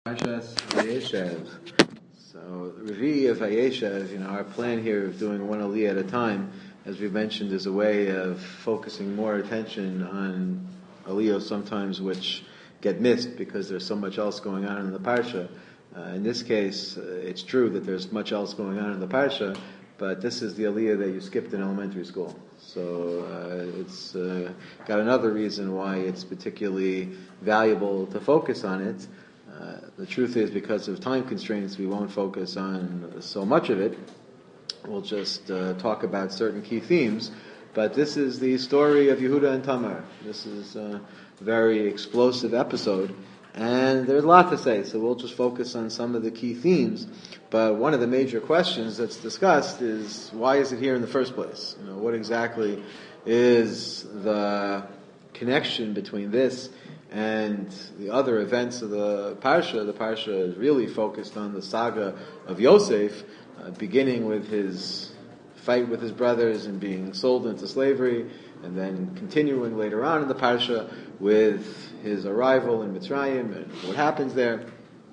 Parshas Vayeshev. So, Revi of Vayeshev, our plan here of doing one aliyah at a time, as we mentioned, is a way of focusing more attention on aliyahs sometimes which get missed because there's so much else going on in the Parsha. In this case, it's true that there's much else going on in the Parsha, but this is the aliyah that you skipped in elementary school. So it's got another reason why it's particularly valuable to focus on it. The truth is, because of time constraints, we won't focus on so much of it. We'll just talk about certain key themes. But this is the story of Yehuda and Tamar. This is a very explosive episode, and there's a lot to say, so we'll just focus on some of the key themes. But one of the major questions that's discussed is, why is it here in the first place? What exactly is the connection between this and the other events of the Parsha? The Parsha is really focused on the saga of Yosef, beginning with his fight with his brothers and being sold into slavery, and then continuing later on in the Parsha with his arrival in Mitzrayim and what happens there.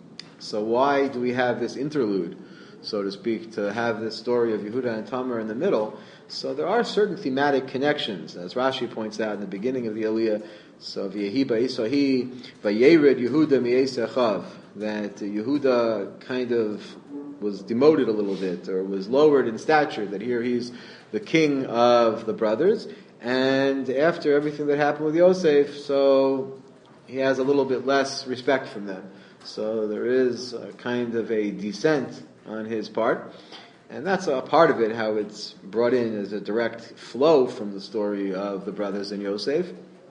So why do we have this interlude, so to speak, to have this story of Yehuda and Tamar in the middle? So there are certain thematic connections, as Rashi points out in the beginning of the Aliyah. So V'yehi ba'isahi v'yered Yehuda mi'esachav, that Yehuda kind of was demoted a little bit, or was lowered in stature, that here he's the king of the brothers, and after everything that happened with Yosef, so he has a little bit less respect from them. So there is a kind of a descent on his part, and that's a part of it, how it's brought in as a direct flow from the story of the brothers and Yosef.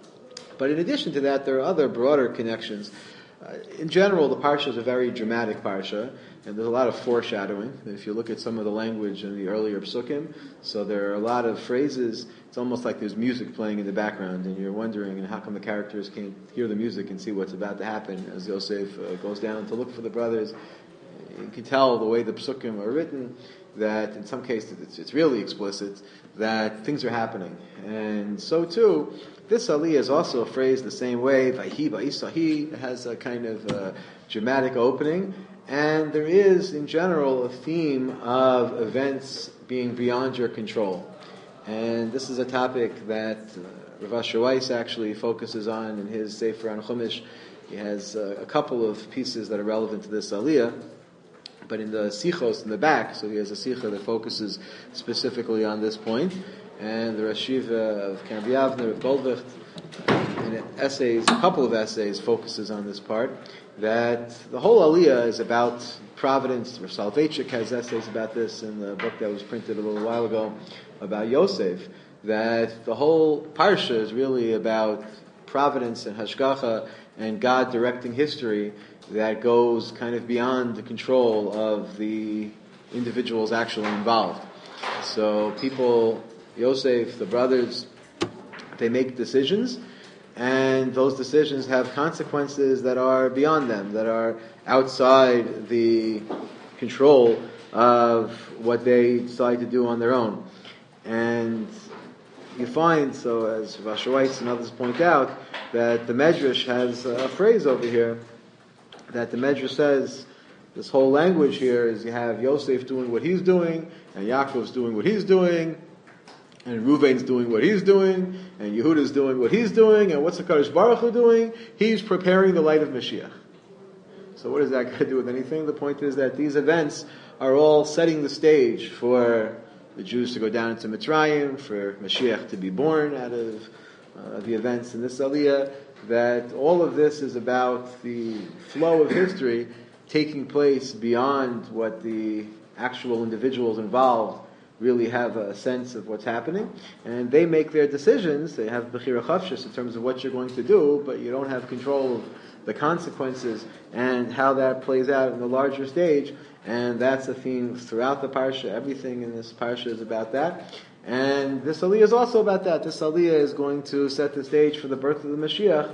But in addition to that, there are other broader connections. In general, the Parsha is a very dramatic Parsha, and there's a lot of foreshadowing. If you look at some of the language in the earlier Psukim, so there are a lot of phrases, it's almost like there's music playing in the background, and you're wondering how come the characters can't hear the music and see what's about to happen as Yosef goes down to look for the brothers. You can tell the way the Psukim are written that in some cases it's really explicit, that things are happening. And so too, this aliyah is also phrased the same way, Vayhi ba'isahi. It has a kind of dramatic opening, and there is, in general, a theme of events being beyond your control. And this is a topic that Rav Asher Weiss actually focuses on in his Sefer on Chumash. He has a couple of pieces that are relevant to this aliyah, but in the Sichos in the back, so he has a Sicha that focuses specifically on this point. And the Rashiva of Camp Yavner, of Goldvicht, in essays, a couple of essays, focuses on this part, that the whole Aliyah is about providence. Soloveitchik has essays about this in the book that was printed a little while ago about Yosef, that the whole Parsha is really about providence and hashgacha and God directing history that goes kind of beyond the control of the individuals actually involved. So people, Yosef, the brothers, they make decisions, and those decisions have consequences that are beyond them, that are outside the control of what they decide to do on their own. And you find, so as Rav Asher Weiss and others point out, that the Medrash has a phrase over here, that the Medrash says, this whole language here is you have Yosef doing what he's doing, and Yaakov's doing what he's doing, and Reuven's doing what he's doing, and Yehuda's doing what he's doing, and what's the Kadosh Baruch Hu doing? He's preparing the light of Mashiach. So what does that got to do with anything? The point is that these events are all setting the stage for the Jews to go down into Mitzrayim, for Mashiach to be born out of the events in this Aliyah, that all of this is about the flow of history taking place beyond what the actual individuals involved really have a sense of what's happening, and they make their decisions. They have Bechira Chavshis in terms of what you're going to do, but you don't have control of the consequences and how that plays out in the larger stage, and that's a theme throughout the Parsha. Everything in this Parsha is about that, and this Aliyah is also about that. This Aliyah is going to set the stage for the birth of the Mashiach,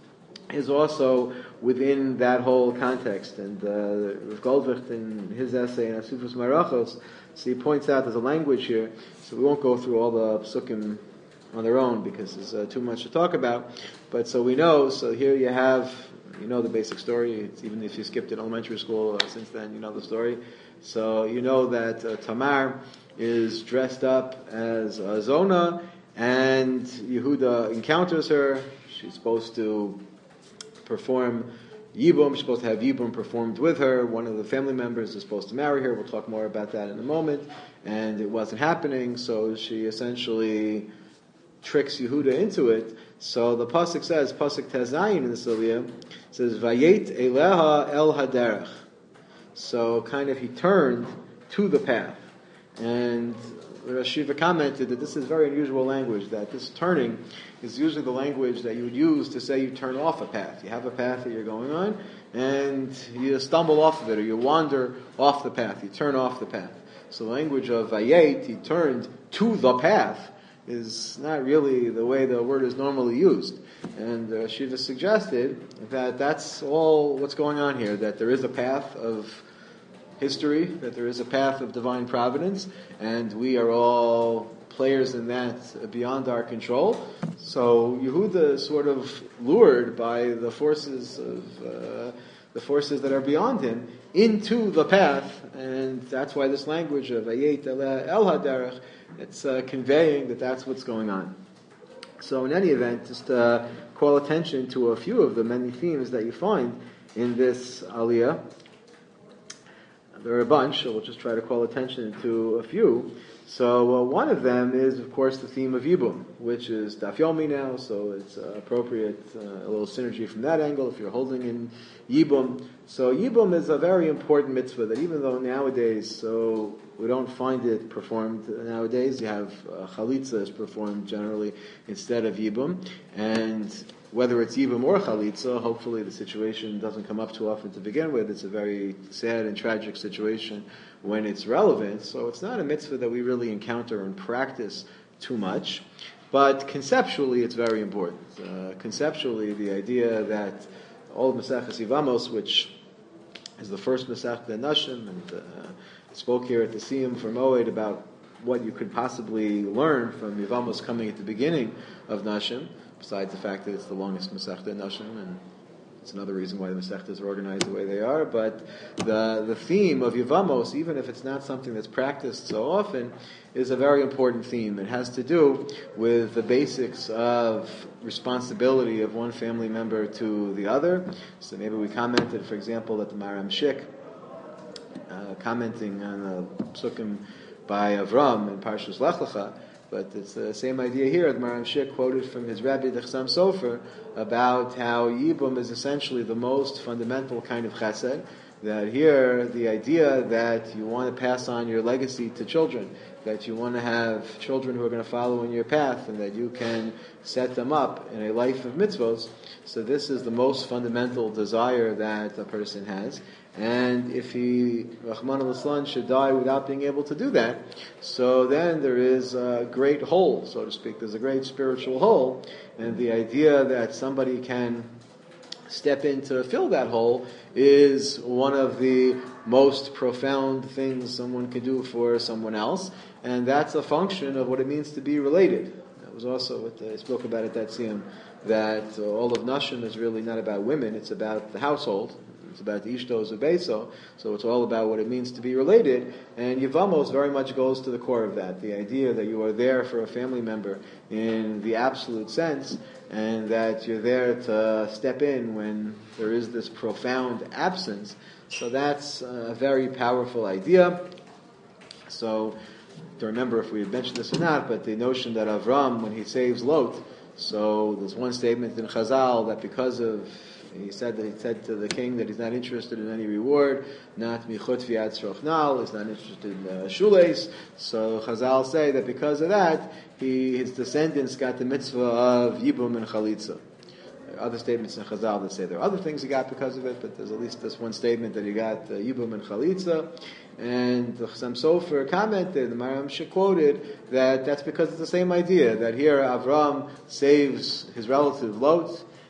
is also within that whole context. And Rav Goldvicht, in his essay in Asufos Marachos, so he points out there's a language here, so we won't go through all the psukim on their own because there's too much to talk about. But so we know, so here you have You know the basic story. Even if you skipped in elementary school since then, you know the story. So you know that Tamar is dressed up as Zona, and Yehuda encounters her. She's supposed to perform Yibum. She's supposed to have Yibum performed with her. One of the family members is supposed to marry her. We'll talk more about that in a moment. And it wasn't happening, so she essentially tricks Yehuda into it. So the pasuk says, pasuk Tezayin in the Aliyah, says, Vayet eleha el haderech. So kind of he turned to the path. And Rosh Hashiva commented that this is very unusual language, that this turning is usually the language that you would use to say you turn off a path. You have a path that you're going on, and you stumble off of it, or you wander off the path. You turn off the path. So the language of Vayet, he turned to the path, is not really the way the word is normally used. And Shiva suggested that that's all what's going on here, that there is a path of history, that there is a path of divine providence, and we are all players in that beyond our control. So Yehuda is sort of lured by the forces that are beyond him into the path, and that's why this language of Ayet El Haderech, it's conveying that that's what's going on. So in any event, just call attention to a few of the many themes that you find in this aliyah. There are a bunch, so we'll just try to call attention to a few. So one of them is, of course, the theme of Yibum, which is Daf Yomi now, so it's appropriate, a little synergy from that angle if you're holding in Yibum. So Yibum is a very important mitzvah that even though nowadays, so we don't find it performed nowadays, you have Chalitza is performed generally instead of Yibum, and whether it's Yibum or Chalitza, hopefully the situation doesn't come up too often to begin with. It's a very sad and tragic situation when it's relevant. So it's not a mitzvah that we really encounter and practice too much. But conceptually, it's very important. Conceptually, the idea that all of Maseches Yevamos, which is the first Masechet Nashim, and spoke here at the Siyum for Moed about what you could possibly learn from Yevamos coming at the beginning of Nashim, besides the fact that it's the longest Masechta Nashim, and it's another reason why the Masechtas are organized the way they are. But the theme of Yevamos, even if it's not something that's practiced so often, is a very important theme. It has to do with the basics of responsibility of one family member to the other. So maybe we commented, for example, that the Maram Shik, commenting on the Psukim by Avram in Parshas Lech Lecha, but it's the same idea here. The Maram Shik quoted from his Rabbi the Chassam Sofer about how Yibum is essentially the most fundamental kind of chesed. That here, the idea that you want to pass on your legacy to children, that you want to have children who are going to follow in your path, and that you can set them up in a life of mitzvos. So this is the most fundamental desire that a person has. And if he, Rahman al-Islan, should die without being able to do that, so then there is a great hole, so to speak. There's a great spiritual hole. And the idea that somebody can step in to fill that hole is one of the most profound things someone can do for someone else. And that's a function of what it means to be related. That was also what I spoke about at that Siyum, that all of Nashim is really not about women, it's about the household. It's about the Ishto Zubeso, so it's all about what it means to be related. And Yevamos very much goes to the core of that, the idea that you are there for a family member in the absolute sense, and that you're there to step in when there is this profound absence. So that's a very powerful idea. So, to remember if we had mentioned this or not, but the notion that Avram, when he saves Lot, so there's one statement in Chazal that because of he said to the king that he's not interested in any reward, not michut v'yad srochnal, he's not interested in shules. So Chazal say that because of that, his descendants got the mitzvah of Yibum and Chalitza. There are other statements in Chazal that say there are other things he got because of it, but there's at least this one statement that he got Yibum and Chalitza. And the Chassam Sofer commented, the Maram Shik quoted, that that's because it's the same idea, that here Avram saves his relative Lot,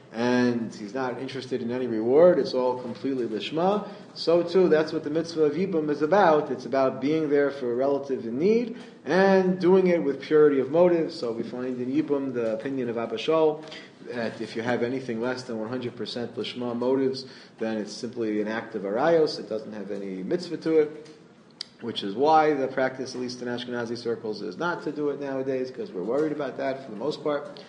and he's not interested in any reward. It's all completely lishma. So too, that's what the mitzvah of Yibum is about. It's about being there for a relative in need and doing it with purity of motive. So we find in Yibum the opinion of Abba Shaul that if you have anything less than 100% lishma motives, then it's simply an act of arayos. It doesn't have any mitzvah to it, which is why the practice, at least in Ashkenazi circles, is not to do it nowadays, because we're worried about that for the most part.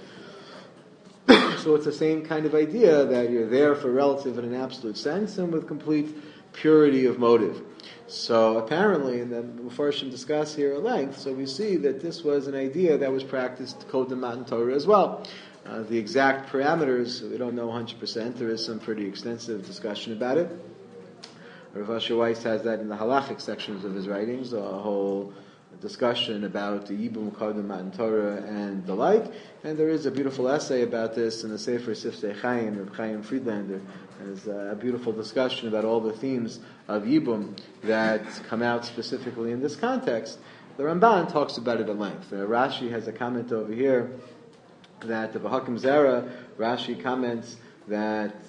So it's the same kind of idea that you're there for relative in an absolute sense and with complete purity of motive. So apparently, and then Mepharshim discuss here at length, so we see that this was an idea that was practiced Kodem Matan Torah as well. The exact parameters, we don't know 100%. There is some pretty extensive discussion about it. Rav Asher Weiss has that in the halachic sections of his writings, a whole discussion about the Yibum Kodem Matan Torah and the like. And there is a beautiful essay about this in the Sefer Sifsei Chaim of Chaim Friedlander. There's a beautiful discussion about all the themes of Yibum that come out specifically in this context. The Ramban talks about it at length. Rashi has a comment over here that the B'Hakim Zera, Rashi comments that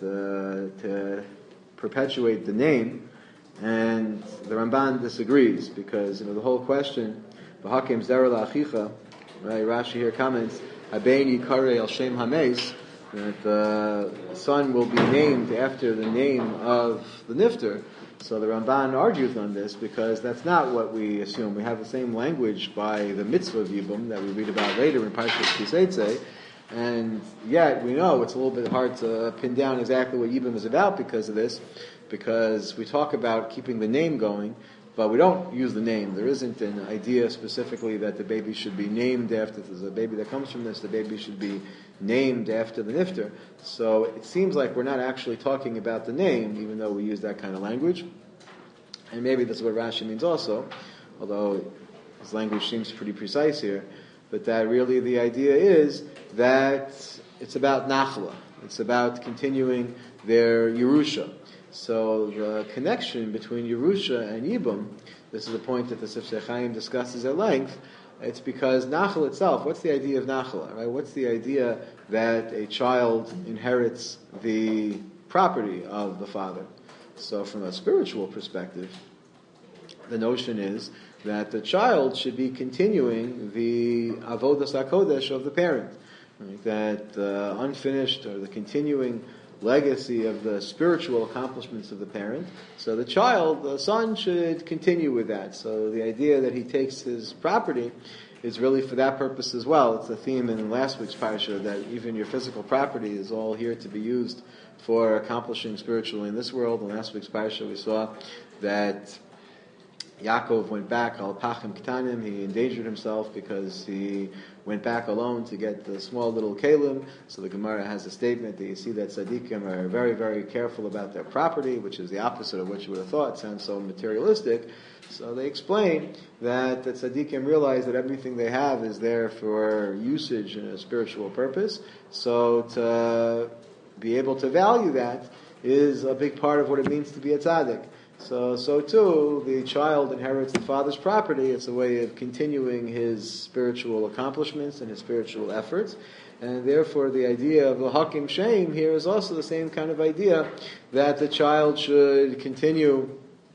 to perpetuate the name, and the Ramban disagrees because the whole question, B'Hakim Zera La'achicha, right? Rashi here comments, Habein Yikarei al Shem Hameis, that the son will be named after the name of the nifter. So the Ramban argues on this because that's not what we assume. We have the same language by the mitzvah of Yibum that we read about later in Parshas Ki Seitzei, and yet we know it's a little bit hard to pin down exactly what Yibum is about because of this, because we talk about keeping the name going, but we don't use the name. There isn't an idea specifically that the baby should be named after. If there's a baby that comes from this, the baby should be named after the nifter. So it seems like we're not actually talking about the name, even though we use that kind of language. And maybe that's what Rashi means also, although his language seems pretty precise here. But that really the idea is that it's about nachla. It's about continuing their Yerusha. So the connection between Yerusha and Yibum, this is a point that the Sifsei Chaim discusses at length. It's because Nachal itself, what's the idea of Nachal? Right? What's the idea that a child inherits the property of the father? So from a spiritual perspective, the notion is that the child should be continuing the Avodas HaKodesh of the parent. Right? That the unfinished or the continuing legacy of the spiritual accomplishments of the parent. So the child, the son, should continue with that. So the idea that he takes his property is really for that purpose as well. It's a theme in last week's parsha that even your physical property is all here to be used for accomplishing spiritually in this world. In last week's parsha we saw that Yaakov went back, al pachim ketanim, he endangered himself because he went back alone to get the small little kalim. So the Gemara has a statement that you see that tzaddikim are very, very careful about their property, which is the opposite of what you would have thought. It sounds so materialistic. So they explain that the tzaddikim realize that everything they have is there for usage in a spiritual purpose. So to be able to value that is a big part of what it means to be a tzaddik. So too, the child inherits the father's property. It's a way of continuing his spiritual accomplishments and his spiritual efforts. And therefore, the idea of the Hakim Shem here is also the same kind of idea that the child should continue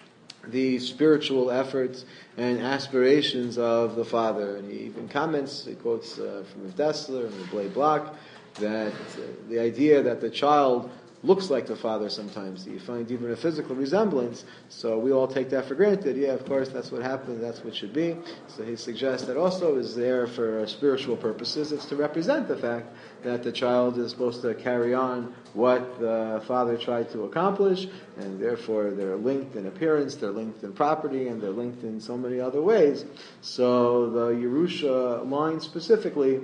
the spiritual efforts and aspirations of the father. And he even comments, he quotes from Dessler and the Blay Block, that the idea that the child looks like the father sometimes. You find even a physical resemblance. So we all take that for granted. Yeah, of course, that's what happened. That's what should be. So he suggests that also is there for spiritual purposes. It's to represent the fact that the child is supposed to carry on what the father tried to accomplish, and therefore they're linked in appearance, they're linked in property, and they're linked in so many other ways. So the Yerusha line specifically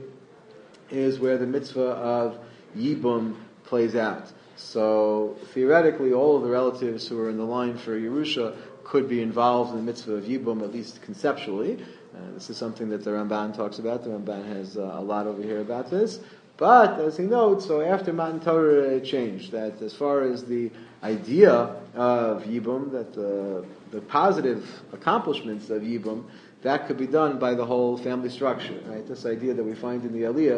is where the mitzvah of Yibum plays out. So theoretically, all of the relatives who are in the line for Yerusha could be involved in the mitzvah of Yibum, at least conceptually. This is something that the Ramban talks about. The Ramban has a lot over here about this. But, as he notes, so after Matan Torah it changed, that as far as the idea of Yibum, that the positive accomplishments of Yibum, that could be done by the whole family structure, right? This idea that we find in the Aliyah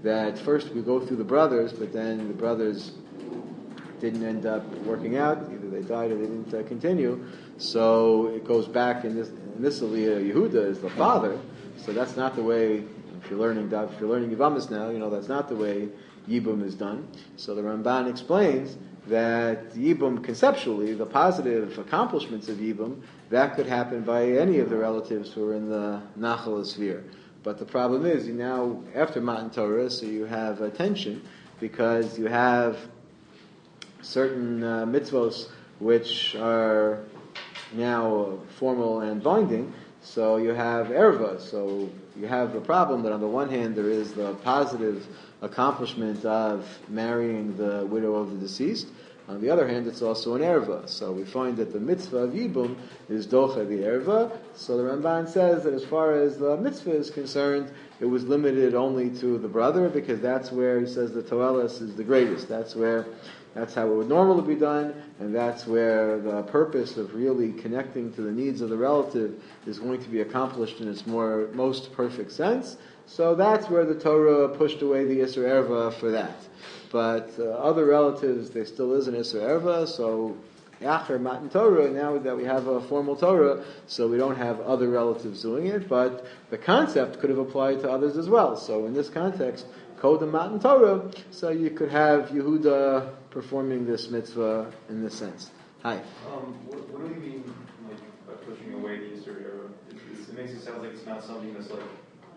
that first we go through the brothers, but then the brothers didn't end up working out. Either they died or they didn't continue. So it goes back in this aliyah. Yehuda is the father. So that's not the way. If you're learning Yivamis now, you know that's not the way Yibum is done. So the Ramban explains that Yibum, conceptually, the positive accomplishments of Yibum, that could happen by any of the relatives who are in the Nachal sphere. But the problem is, you now, after Matan Torah, so you have a tension, because you have certain mitzvos which are now formal and binding. So you have erva. So you have the problem that on the one hand there is the positive accomplishment of marrying the widow of the deceased. On the other hand, it's also an erva. So we find that the mitzvah of Yibum is docha the erva. So the Ramban says that as far as the mitzvah is concerned, it was limited only to the brother, because that's where he says the toelis is the greatest. That's how it would normally be done, and that's where the purpose of really connecting to the needs of the relative is going to be accomplished in its most perfect sense. So that's where the Torah pushed away the Isser Erva for that. But other relatives, there still is an Isser Erva, so Acher Matan Torah, now that we have a formal Torah, so we don't have other relatives doing it, but the concept could have applied to others as well. So in this context, Kodem Matan Torah, so you could have Yehuda performing this mitzvah in this sense. Hi. What do you mean, like, by pushing away the Yisur Erva? It makes it sound like it's not something that's like,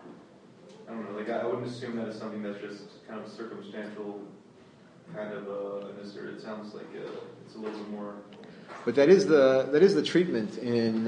I don't know, like I wouldn't assume that it's something that's just kind of circumstantial kind of an Yisur. It sounds like it's a little bit more. But that is the treatment in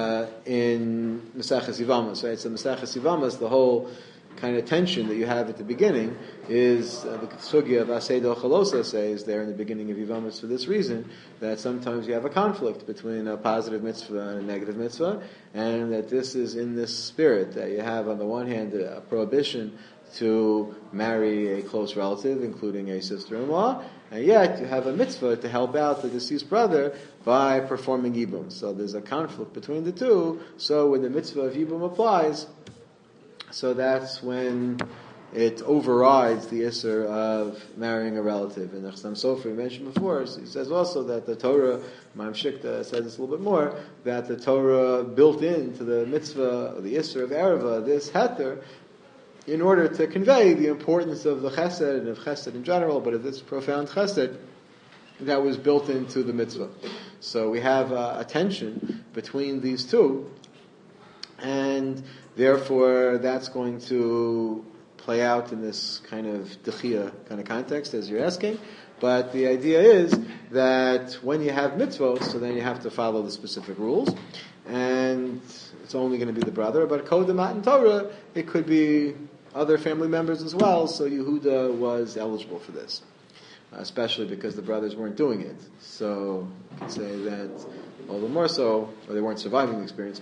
Maseches Yivamas, right? So Maseches Yivamas, the whole kind of tension that you have at the beginning is the sugya of Aseido Chalosa says there in the beginning of Yivamas for this reason, that sometimes you have a conflict between a positive mitzvah and a negative mitzvah, and that this is in this spirit that you have on the one hand a prohibition to marry a close relative, including a sister-in-law, and yet you have a mitzvah to help out the deceased brother by performing Yibum. So there's a conflict between the two, so when the mitzvah of Yibum applies, so that's when it overrides the Isser of marrying a relative. And the Chassam Sofer we mentioned before, he says also that the Torah, Ma'am Shikta says this a little bit more, that the Torah built into the mitzvah, the Isser of Erva, this heter, in order to convey the importance of the chesed and of chesed in general, but of this profound chesed that was built into the mitzvah. So we have a tension between these two, and therefore that's going to play out in this kind of dechia kind of context as you're asking. But the idea is that when you have mitzvot, so then you have to follow the specific rules, and it's only going to be the brother. But Kodem Matan Torah, it could be other family members as well, so Yehuda was eligible for this, especially because the brothers weren't doing it. So you could say that all the more so, or they weren't surviving the experience.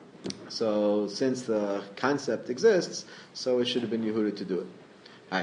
So since the concept exists, so it should have been Yehuda to do it. Hi.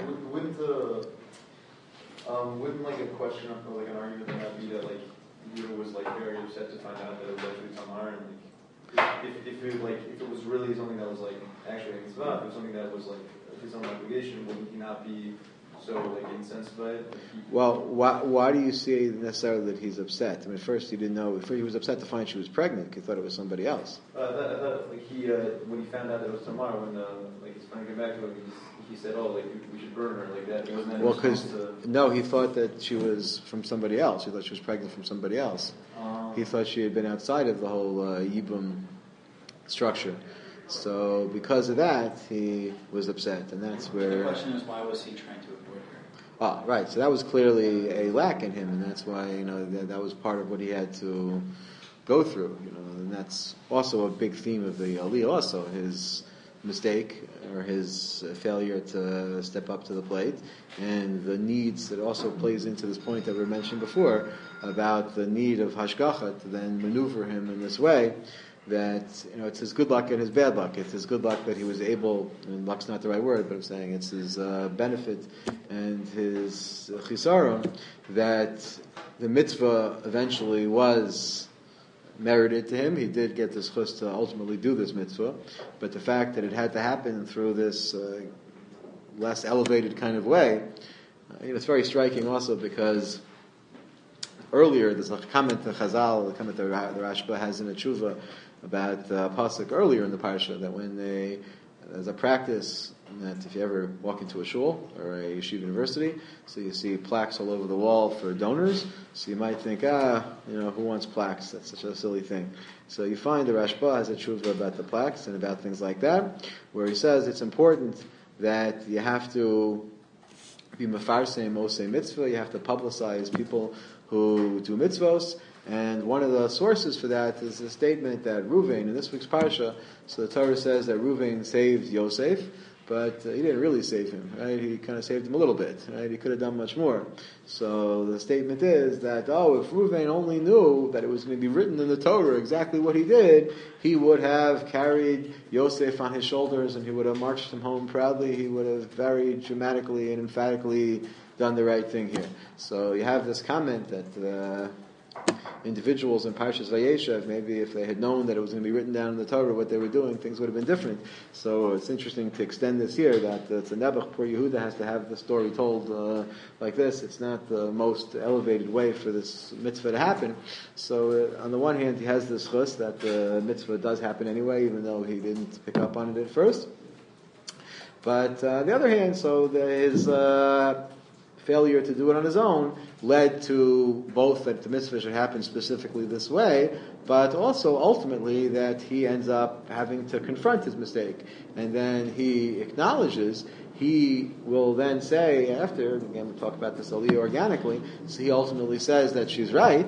Wouldn't like a question or like an argument that be that like Yehuda was like very upset to find out that it was actually Tamar, and like if it was really something that was like actually a mitzvah, if it was something that was like his own obligation, wouldn't he not be so like incensed by it? Well, why do you say necessarily that he's upset? I mean, first he didn't know. First he was upset to find she was pregnant. He thought it was somebody else. I thought like he when he found out that it was Tamar, when like he's trying to get back to him, he said, "Oh, like we should burn her," like that. Wasn't that well, because no, he thought that she was from somebody else. He thought she was pregnant from somebody else. He thought she had been outside of the whole Yibum structure. So because of that, he was upset, and that's where. The question is, why was he trying to avoid her? Ah, right. So that was clearly a lack in him, and that's why that was part of what he had to go through. And that's also a big theme of the Aliyah. Also, his mistake or his failure to step up to the plate, and the needs that also plays into this point that we mentioned before about the need of hashgacha to then maneuver him in this way. That it's his good luck and his bad luck. It's his good luck that he was able, and luck's not the right word, but I'm saying it's his benefit and his chisaron that the mitzvah eventually was merited to him. He did get this chus to ultimately do this mitzvah, but the fact that it had to happen through this less elevated kind of way. It's very striking also because earlier there's a comment in Chazal, the comment that the Rashba has in a tshuva about pasuk earlier in the parsha, that when there's a practice that if you ever walk into a shul or a yeshiva university, so you see plaques all over the wall for donors, so you might think, who wants plaques? That's such a silly thing. So you find the Rashba has a tshuva about the plaques and about things like that, where he says it's important that you have to be mefarsem osei mitzvah, you have to publicize people who do mitzvos, and one of the sources for that is the statement that Ruvain, in this week's parsha, so the Torah says that Ruvain saved Yosef, but he didn't really save him, right? He kind of saved him a little bit, right? He could have done much more. So the statement is that, if Ruvain only knew that it was going to be written in the Torah exactly what he did, he would have carried Yosef on his shoulders and he would have marched him home proudly. He would have very dramatically and emphatically done the right thing here. So you have this comment that individuals in Parshas Vayeshev, maybe if they had known that it was going to be written down in the Torah what they were doing, things would have been different. So it's interesting to extend this here, that it's a Nebuch, poor Yehuda has to have the story told like this. It's not the most elevated way for this mitzvah to happen. So on the one hand, he has this chus that the mitzvah does happen anyway, even though he didn't pick up on it at first. But on the other hand, so his failure to do it on his own led to both that the mitzvah should happen specifically this way, but also ultimately that he ends up having to confront his mistake. And then he acknowledges, he will then say after, again we'll talk about this aliyah organically, so he ultimately says that she's right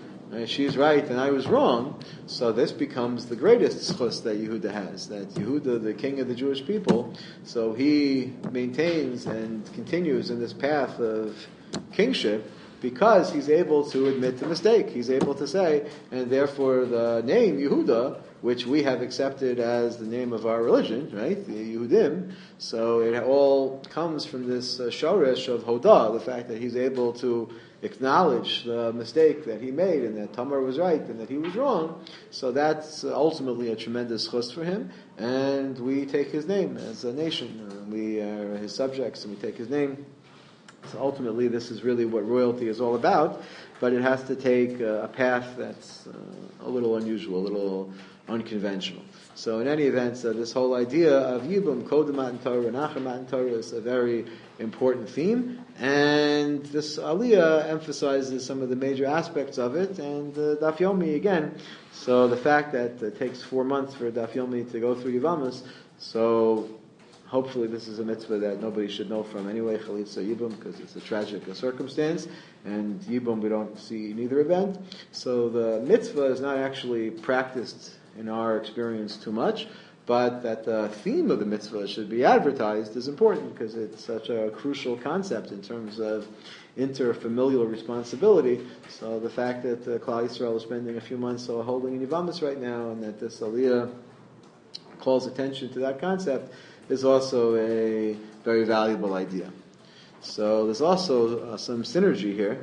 and I was wrong. So this becomes the greatest schus that Yehuda has, that Yehuda, the king of the Jewish people, so he maintains and continues in this path of kingship because he's able to admit the mistake. He's able to say, and therefore the name Yehuda, which we have accepted as the name of our religion, right, the Yehudim, so it all comes from this shoresh of Hodah, the fact that he's able to acknowledge the mistake that he made and that Tamar was right and that he was wrong. So that's ultimately a tremendous chus for him, and we take his name as a nation. We are his subjects and we take his name. So ultimately this is really what royalty is all about, but it has to take a path that's a little unusual, a little unconventional. So in any event, this whole idea of Yibum, Kodem Matan Torah, Nachar Matan Torah is a very important theme, and this Aliyah emphasizes some of the major aspects of it, and Daf Yomi again. So the fact that it takes 4 months for Daf Yomi to go through Yevamos, so hopefully this is a mitzvah that nobody should know from anyway, Chalitza Yibum, because it's a tragic circumstance, and Yibum we don't see in either event. So the mitzvah is not actually practiced in our experience too much, but that the theme of the mitzvah should be advertised is important because it's such a crucial concept in terms of interfamilial responsibility. So the fact that Klal Yisrael is spending a few months holding in Yevamos right now, and that this Aliyah calls attention to that concept, is also a very valuable idea. So there's also some synergy here,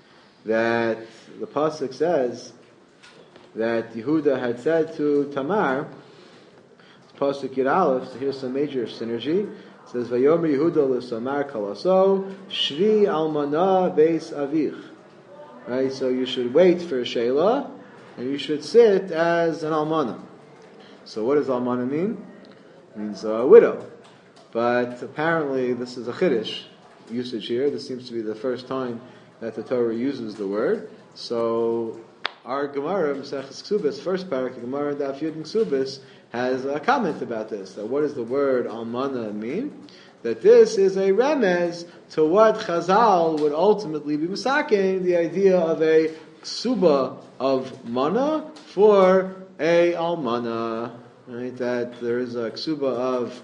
that the pasuk says that Yehuda had said to Tamar, pasuk Yud Aleph, so here's some major synergy. It says, Vayomer Yehuda l'Tamar kalaso, Shri almana beis avich. Right, so you should wait for Sheila, and you should sit as an almana. So what does almana mean? It means a widow. But apparently this is a chiddush usage here. This seems to be the first time that the Torah uses the word. So our Gemara, Maseches Ksubis, first parak, Gemara Daf Yud Ksubis, has a comment about this. That what does the word almana mean? That this is a remez to what Chazal would ultimately be misaking, the idea of a ksuba of mana for a almana. Right? That there is a ksuba of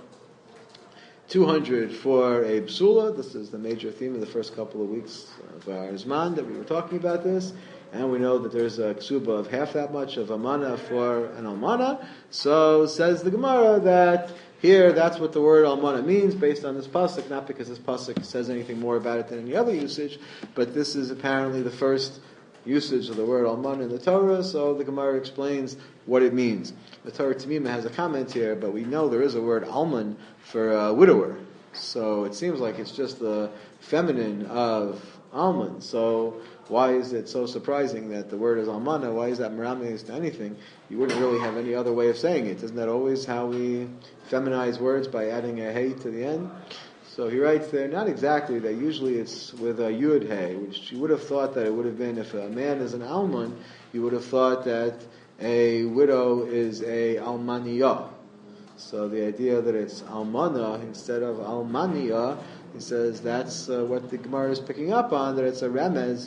200 for a psula. This is the major theme of the first couple of weeks of our Zman that we were talking about this. And we know that there's a ksuba of half that much of a mana for an almana. So says the Gemara that here that's what the word almana means based on this pasuk, not because this pasuk says anything more about it than any other usage, but this is apparently the first usage of the word almana in the Torah, so the Gemara explains what it means. The Torah Tamima has a comment here, but we know there is a word alman for a widower. So it seems like it's just the feminine of almond. So why is it so surprising that the word is almana? Why is that merames to anything? You wouldn't really have any other way of saying it. Isn't that always how we feminize words, by adding a hey to the end? So he writes there, not exactly that. Usually it's with a yud hey, which you would have thought that it would have been, if a man is an alman, you would have thought that a widow is a almaniyah. So the idea that it's almana instead of almaniya, he says that's what the Gemara is picking up on, that it's a remez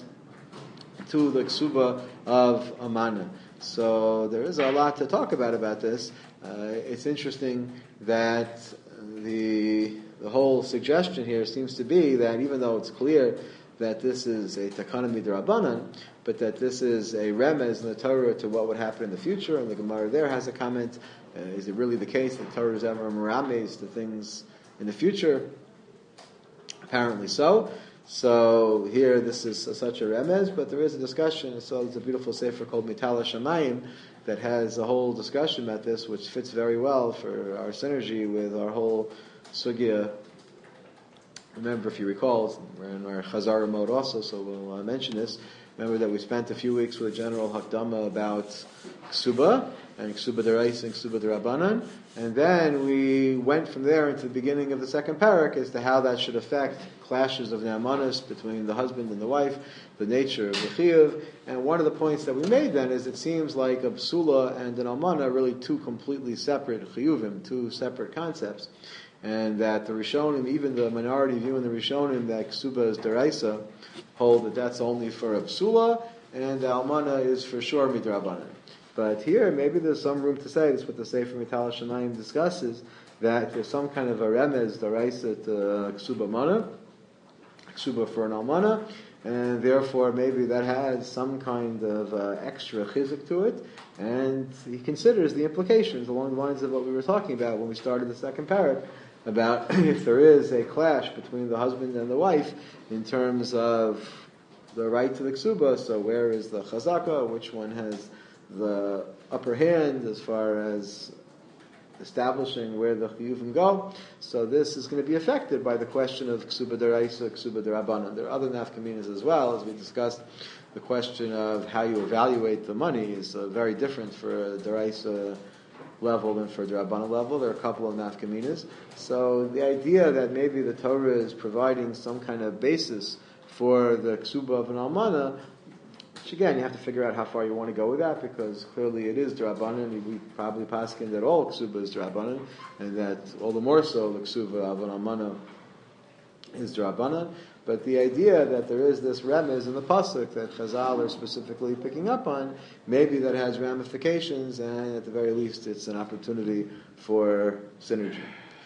to the ksuba of amana. So there is a lot to talk about this. It's interesting that the whole suggestion here seems to be that even though it's clear that this is a takana midrabanan, but that this is a remez in the Torah to what would happen in the future, and the Gemara there has a comment, is it really the case that Torah is ever merames to things in the future? Apparently so. So here this is such a remez, but there is a discussion. So there's a beautiful sefer called Mitala Shamayim that has a whole discussion about this, which fits very well for our synergy with our whole sugya. Remember, if you recall, we're in our Chazara mode also, so we'll mention this. Remember that we spent a few weeks with a general hakdama about ksuba, and ksuba deraisa and ksuba derabanan, and then we went from there into the beginning of the second parak as to how that should affect clashes of ne'amanos between the husband and the wife, the nature of the chiyuv. And one of the points that we made then is it seems like a psula and an almana are really two completely separate chiyuvim, two separate concepts. And that the Rishonim, even the minority view in the Rishonim that ksuba is deraisa, hold that that's only for a psula, and the almana is for sure midrabanan. But here, maybe there's some room to say, this is what the Sefer Mitala Shamayim discusses, that there's some kind of a remez deraisa to ksuba mana, ksuba for an almana, and therefore maybe that has some kind of extra chizik to it, and he considers the implications along the lines of what we were talking about when we started the second parak, about if there is a clash between the husband and the wife in terms of the right to the ksuba, so where is the chazaka, which one has the upper hand as far as establishing where the chiyuvim go. So this is going to be affected by the question of ksuba deraisa, ksuba derabanan. There are other nafkaminas as well, as we discussed. The question of how you evaluate the money is very different for a deraisa level than for a derabanan level. There are a couple of nafkaminas. So the idea that maybe the Torah is providing some kind of basis for the ksuba of an almana, which again, you have to figure out how far you want to go with that, because clearly it is derabanan. We probably paskin that all ksuba is derabanan, and that all the more so the ksuba of an almana is derabanan. But the idea that there is this remez in the pasuk that Chazal are specifically picking up on, maybe that has ramifications, and at the very least, it's an opportunity for synergy.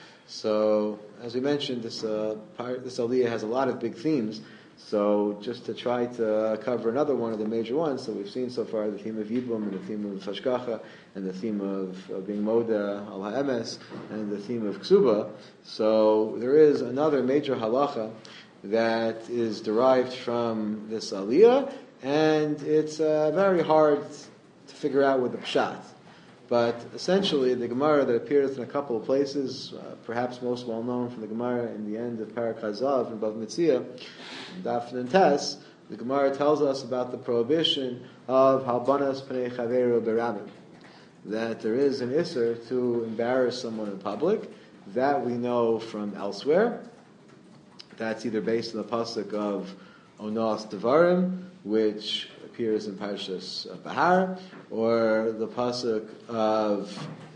So, as we mentioned, this aliyah has a lot of big themes. So just to try to cover another one of the major ones, so we've seen so far the theme of Yibum and the theme of Hashgacha and the theme of being Moda al Ha'emes and the theme of Ksuba. So there is another major halacha that is derived from this aliyah, and it's very hard to figure out with the pshat. But essentially, the Gemara that appears in a couple of places, perhaps most well known from the Gemara in the end of Parak Hazav in Bav Mitzia, Daf and Tes, the Gemara tells us about the prohibition of halbanas pnei chaveru berabim, that there is an isser to embarrass someone in public. That we know from elsewhere. That's either based on the pasuk of Onas Devarim, which appears in Parshas Bahar, or the pasuk of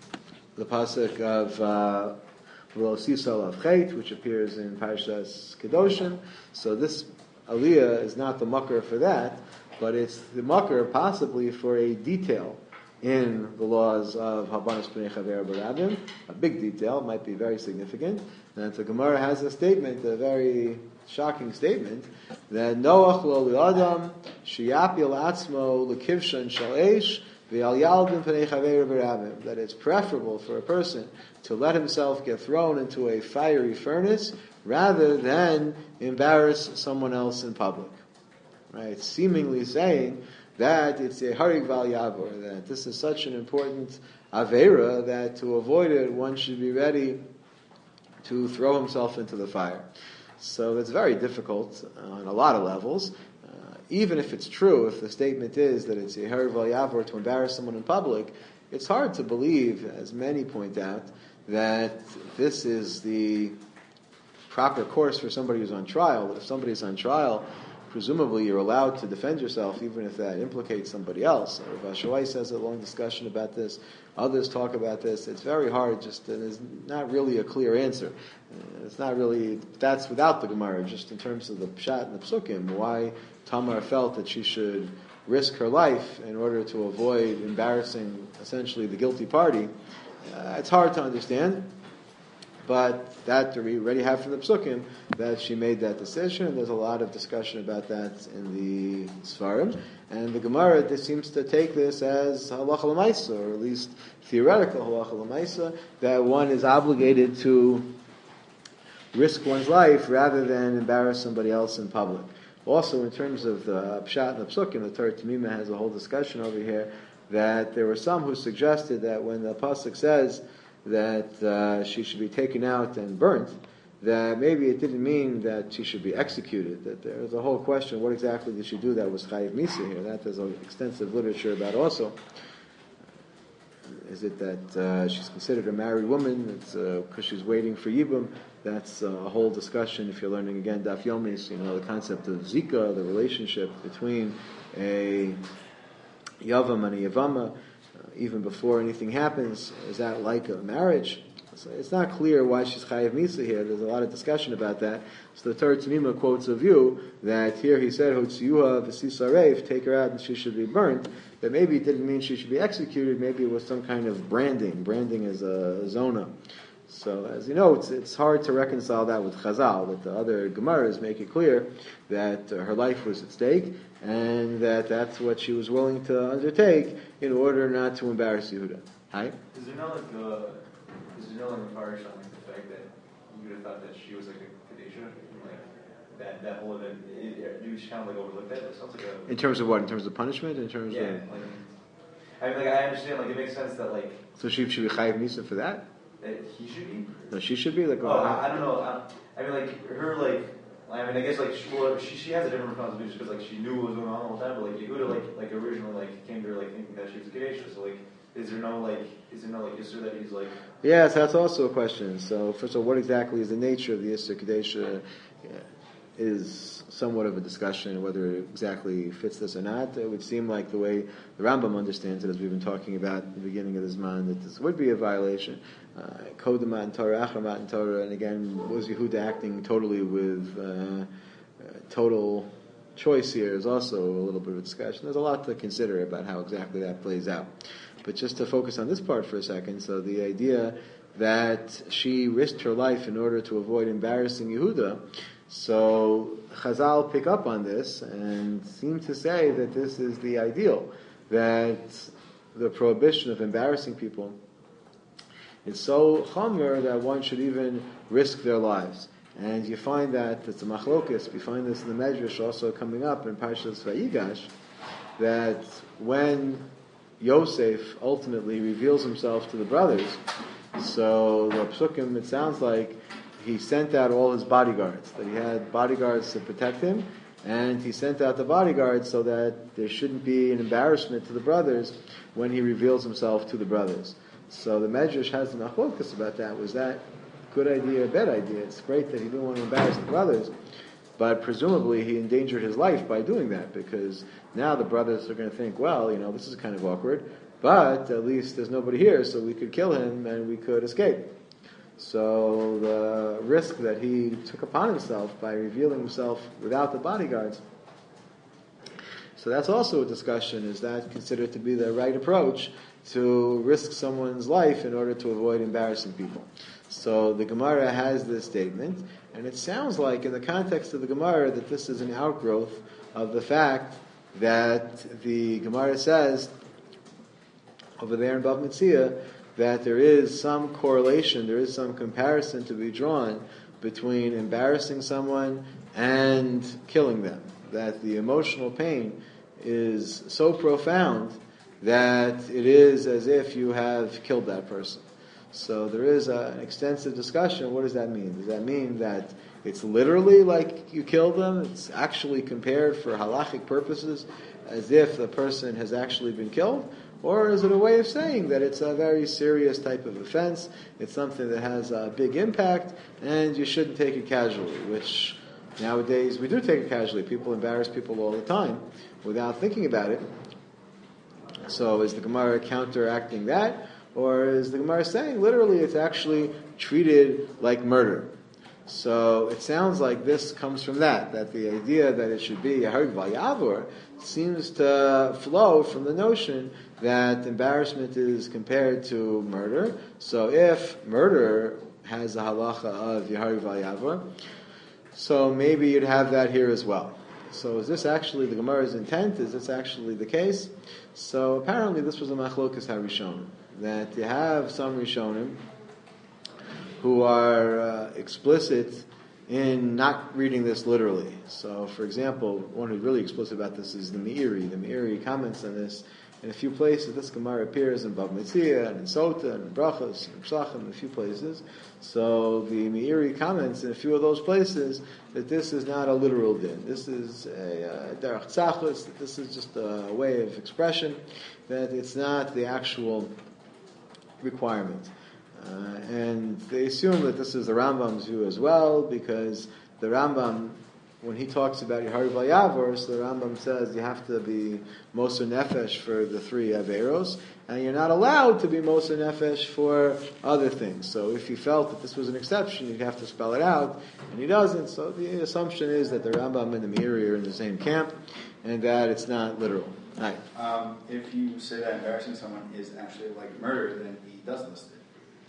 V'lo Sisal of Chet, which appears in Parshas Kedoshim. So this aliyah is not the makar for that, but it's the makar possibly for a detail in the laws of Habanas Pnei Chaver Barabim, a big detail, might be very significant. And the Gemara has a statement, a very shocking statement, that Noach lo li'adam sheyapil atzmo l'kivshan shal eish v'al yaldim pnei chaver barabim, that it's preferable for a person to let himself get thrown into a fiery furnace rather than embarrass someone else in public. Right? Seemingly saying that it's a harig val yavor, that this is such an important avera that to avoid it one should be ready to throw himself into the fire. So it's very difficult on a lot of levels. Even if it's true, if the statement is that it's Yeher Val Yavor to embarrass someone in public, it's hard to believe, as many point out, that this is the proper course for somebody who's on trial. That if somebody's on trial, presumably you're allowed to defend yourself, even if that implicates somebody else. Rav Asher has a long discussion about this. Others talk about this. It's very hard. There's not really a clear answer. It's not really. That's without the Gemara. Just in terms of the pshat and the psukim, why Tamar felt that she should risk her life in order to avoid embarrassing essentially the guilty party. It's hard to understand. But that we already have from the psukim that she made that decision. There's a lot of discussion about that in the Sfarim. And the Gemara seems to take this as halacha l'maisa, or at least theoretical halacha l'maisa, that one is obligated to risk one's life rather than embarrass somebody else in public. Also, in terms of the pshat and the psukim, the Torah Tamima has a whole discussion over here that there were some who suggested that when the pasuk says that she should be taken out and burnt, that maybe it didn't mean that she should be executed. That there was a whole question, what exactly did she do that was chayiv misa here? That there's extensive literature about also. Is it that she's considered a married woman? It's because she's waiting for yibum. That's a whole discussion. If you're learning again Daf Yomis, the concept of zika, the relationship between a yavam and a yavama, even before anything happens, is that like a marriage? So it's not clear why she's chayiv misa here. There's a lot of discussion about that. So the Torah Tamima quotes a view that here he said, Hotziyuha v'sisarev, take her out and she should be burnt. That maybe it didn't mean she should be executed. Maybe it was some kind of branding. Branding is a zona. So as you know, it's hard to reconcile that with Chazal, that the other Gemaras make it clear that her life was at stake, and that's what she was willing to undertake in order not to embarrass Yehuda. Hi? Is there not like a parish on like the fact that you would have thought that she was like a Kadesha? Like that whole event, you just kind of like overlook that? It sounds like a... In terms of what? In terms of punishment? In terms of... I understand, like, it makes sense that, like... So she should be chayiv misa for that? That he should be? No, she should be? Like, I don't know. I mean, like, her, like... I mean, I guess, like, she has a different responsibility just because, like, she knew what was going on all the time, but, like, Yehuda, like originally, like, came to her, like, thinking that she was a Kadesha, so, like... Is there no Yisur that he's like... Yes, that's also a question. So, first of all, what exactly is the nature of the Yisur Kadesha is somewhat of a discussion, whether it exactly fits this or not. It would seem like the way the Rambam understands it, as we've been talking about at the beginning of this man, that this would be a violation. Kodem Matan Torah, Achar Matan Torah, and again, was Yehuda acting totally with total choice here is also a little bit of a discussion. There's a lot to consider about how exactly that plays out. But just to focus on this part for a second, so the idea that she risked her life in order to avoid embarrassing Yehuda, so Chazal pick up on this and seem to say that this is the ideal, that the prohibition of embarrassing people is so chomer that one should even risk their lives. And you find that it's a machlokes. We find this in the Medrash also coming up in Parshas Vayigash, that when Yosef ultimately reveals himself to the brothers, so the Psukim, it sounds like he sent out all his bodyguards, that he had bodyguards to protect him, and he sent out the bodyguards so that there shouldn't be an embarrassment to the brothers when he reveals himself to the brothers. So the Medrash has an achlokas about that. Was that a good idea or a bad idea? It's great that he didn't want to embarrass the brothers, but presumably he endangered his life by doing that, because now the brothers are going to think, well, this is kind of awkward, but at least there's nobody here, so we could kill him and we could escape. So the risk that he took upon himself by revealing himself without the bodyguards, so that's also a discussion. Is that considered to be the right approach to risk someone's life in order to avoid embarrassing people? So the Gemara has this statement, and it sounds like in the context of the Gemara that this is an outgrowth of the fact that the Gemara says over there in Bava Metzia that there is some correlation, there is some comparison to be drawn between embarrassing someone and killing them. That the emotional pain is so profound that it is as if you have killed that person. So there is an extensive discussion. What does that mean? Does that mean that it's literally like you killed them? It's actually compared for halachic purposes as if the person has actually been killed? Or is it a way of saying that it's a very serious type of offense, it's something that has a big impact, and you shouldn't take it casually, which nowadays we do take it casually. People embarrass people all the time without thinking about it. So is the Gemara counteracting that? Or is the Gemara saying literally it's actually treated like murder? So it sounds like this comes from that the idea that it should be Harg Vayavor seems to flow from the notion that embarrassment is compared to murder. So if murder has the halacha of Yahari Vayavor, so maybe you'd have that here as well. So is this actually the Gemara's intent? Is this actually the case? So apparently this was a machlokas harishonim, that you have some rishonim who are explicit in not reading this literally. So, for example, one who's really explicit about this is the Meiri. The Meiri comments on this in a few places. This Gemara appears in Bava Metzia and in Sota and in Brachos and in Psachim, in a few places. So the Meiri comments in a few of those places that this is not a literal din. This is a derech tzachus, that this is just a way of expression, that it's not the actual requirement. And they assume that this is the Rambam's view as well, because the Rambam, when he talks about Yehari Vayavor, so the Rambam says you have to be Moser Nefesh for the three Averos, and you're not allowed to be Moser Nefesh for other things. So if he felt that this was an exception, you'd have to spell it out, and he doesn't. So the assumption is that the Rambam and the Meiri are in the same camp, and that it's not literal. Right. If you say that embarrassing someone is actually like murder, then he does list it.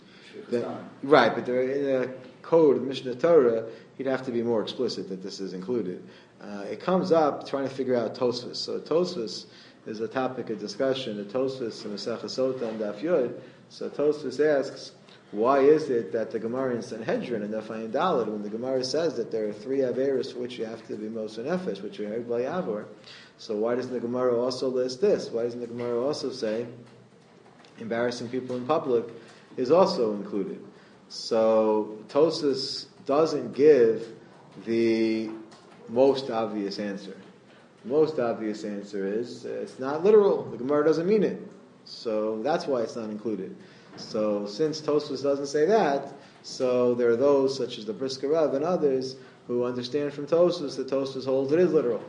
Right, but in the code of the Mishnah Torah, he'd have to be more explicit that this is included. It comes up trying to figure out Tosfos. So Tosfos is a topic of discussion. The Tosfos in Masechah Sota and Daf Yud. So Tosfos asks, why is it that the Gemara in Sanhedrin and Daf Ayin Daled, when the Gemara says that there are three Averos for which you have to be Moser Nefesh, which are Harg Vayavor, so why doesn't the Gemara also list this? Why doesn't the Gemara also say embarrassing people in public is also included? So Tosfos doesn't give the most obvious answer. The most obvious answer is it's not literal. The Gemara doesn't mean it. So that's why it's not included. So since Tosfos doesn't say that, so there are those such as the Brisker Rav and others who understand from Tosfos that Tosfos holds it is literal.